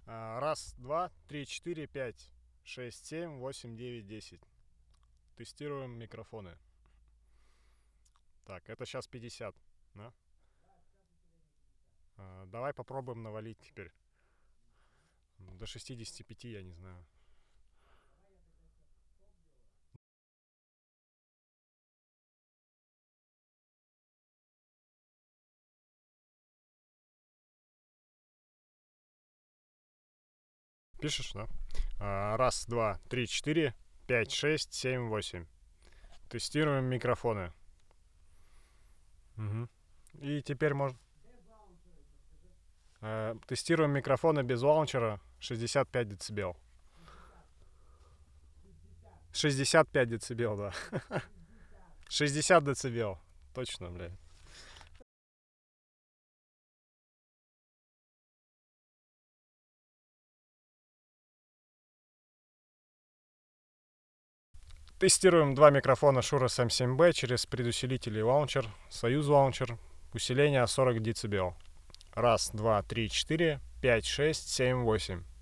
Раз, два, три, четыре, пять, шесть, семь, восемь, девять, десять. Тестируем микрофоны. Так, это сейчас 50, да? Давай попробуем навалить теперь. До 65, я не знаю. Пишешь, да? Раз, два, три, четыре, пять, шесть, семь, восемь. Тестируем микрофоны. Угу. И теперь можно... Тестируем микрофоны без лаунчера 65 децибел. 65 децибел, да. 60 децибел. Точно, блядь. Тестируем два микрофона Shure SM7B через предусилитель и лаунчер. Союз лаунчер. Усиление 40 децибел. Раз, два, три, четыре, пять, шесть, семь, восемь.